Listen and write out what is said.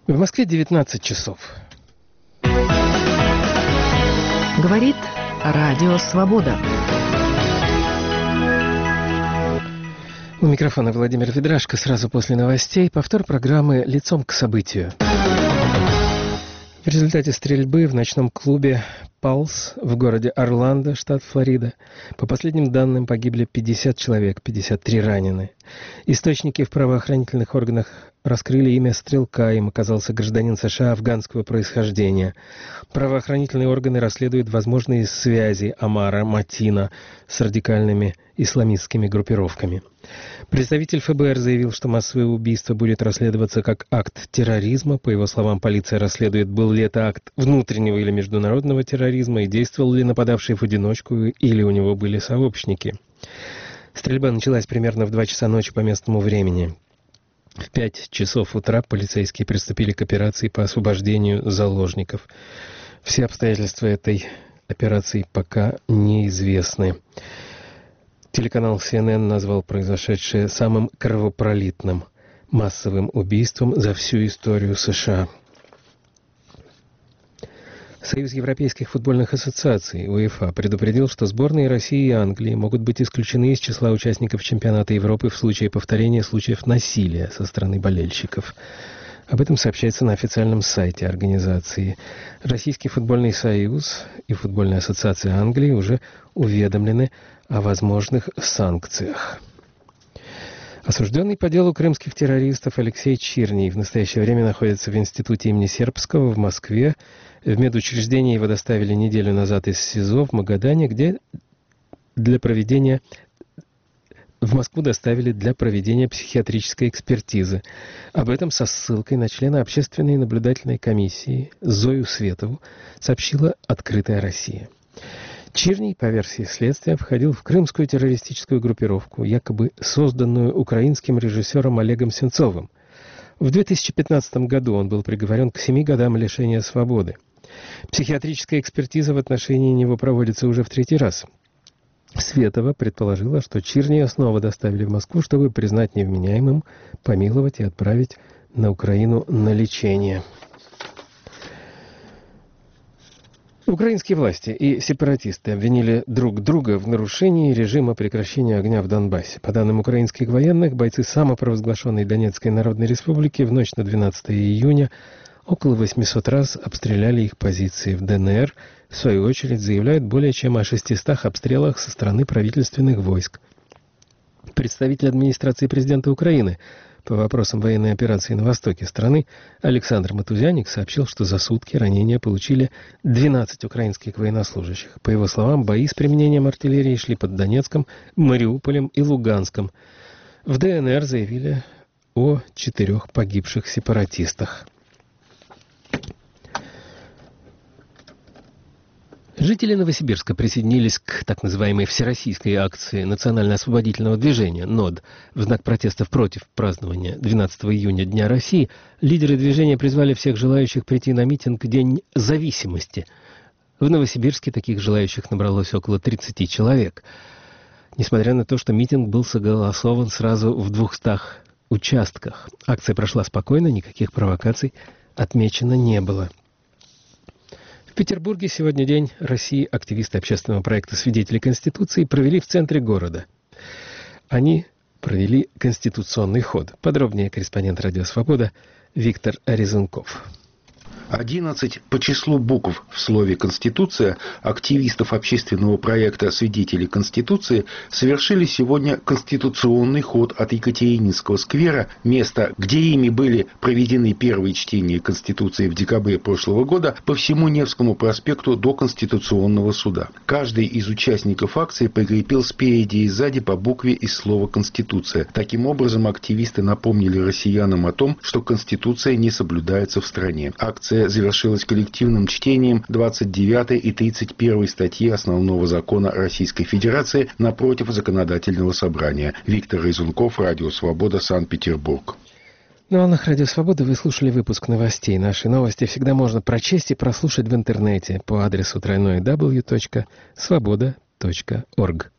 В Москве 19 часов. Говорит Радио Свобода. У микрофона Владимир Ведрашко. Сразу после новостей повтор программы «Лицом к событию». В результате стрельбы в ночном клубе «Палс» в городе Орландо, штат Флорида, по последним данным, погибли 50 человек, 53 ранены. Источники в правоохранительных органах раскрыли имя стрелка, им оказался гражданин США афганского происхождения. Правоохранительные органы расследуют возможные связи Омара Матина с радикальными исламистскими группировками. Представитель ФБР заявил, что массовое убийство будет расследоваться как акт терроризма. По его словам, полиция расследует, был ли это акт внутреннего или международного терроризма и действовал ли нападавший в одиночку или у него были сообщники. Стрельба началась примерно в 2 часа ночи по местному времени. В 5 часов утра полицейские приступили к операции по освобождению заложников. Все обстоятельства этой операции пока неизвестны. Телеканал CNN назвал произошедшее самым кровопролитным массовым убийством за всю историю США. Союз Европейских футбольных ассоциаций, УЕФА, предупредил, что сборные России и Англии могут быть исключены из числа участников чемпионата Европы в случае повторения случаев насилия со стороны болельщиков. Об этом сообщается на официальном сайте организации. Российский футбольный союз и футбольная ассоциация Англии уже уведомлены о возможных санкциях. Осужденный по делу крымских террористов Алексей Чирний в настоящее время находится в институте имени Сербского в Москве. В медучреждение его доставили неделю назад из СИЗО в Магадане, где в Москву доставили для проведения психиатрической экспертизы. Об этом со ссылкой на члена Общественной наблюдательной комиссии Зою Светову сообщила «Открытая Россия». Чирний, по версии следствия, входил в крымскую террористическую группировку, якобы созданную украинским режиссером Олегом Сенцовым. В 2015 году он был приговорен к 7 годам лишения свободы. Психиатрическая экспертиза в отношении него проводится уже в 3-й раз. Светова предположила, что Чирния снова доставили в Москву, чтобы признать невменяемым, помиловать и отправить на Украину на лечение. Украинские власти и сепаратисты обвинили друг друга в нарушении режима прекращения огня в Донбассе. По данным украинских военных, бойцы самопровозглашенной Донецкой Народной Республики в ночь на 12 июня около 800 раз обстреляли их позиции в ДНР. В свою очередь заявляют более чем о 600 обстрелах со стороны правительственных войск. Представитель администрации президента Украины по вопросам военной операции на востоке страны Александр Матузяник сообщил, что за сутки ранения получили 12 украинских военнослужащих. По его словам, бои с применением артиллерии шли под Донецком, Мариуполем и Луганском. В ДНР заявили о 4 погибших сепаратистах. Жители Новосибирска присоединились к так называемой всероссийской акции Национально-освободительного движения НОД в знак протестов против празднования 12 июня Дня России. Лидеры движения призвали всех желающих прийти на митинг «День зависимости». В Новосибирске таких желающих набралось около 30 человек. Несмотря на то, что митинг был согласован сразу в 200 участках. Акция прошла спокойно, никаких провокаций отмечено не было. В Петербурге сегодня День России. Активисты общественного проекта «Свидетели Конституции» провели в центре города. Они провели конституционный ход. Подробнее корреспондент «Радио Свобода» Виктор Резунков. 11 по числу букв в слове «Конституция» активистов общественного проекта «Свидетели Конституции» совершили сегодня конституционный ход от Екатерининского сквера, места, где ими были проведены первые чтения Конституции в декабре прошлого года, по всему Невскому проспекту до Конституционного суда. Каждый из участников акции прикрепил спереди и сзади по букве из слова «Конституция». Таким образом, активисты напомнили россиянам о том, что Конституция не соблюдается в стране. Акция завершилась коллективным чтением 29 и 31 статьи Основного закона Российской Федерации напротив Законодательного собрания. Виктор Резунков, Радио Свобода, Санкт-Петербург. На волнах Радио Свобода вы слушали выпуск новостей. Наши новости всегда можно прочесть и прослушать в интернете по адресу www.svoboda.org.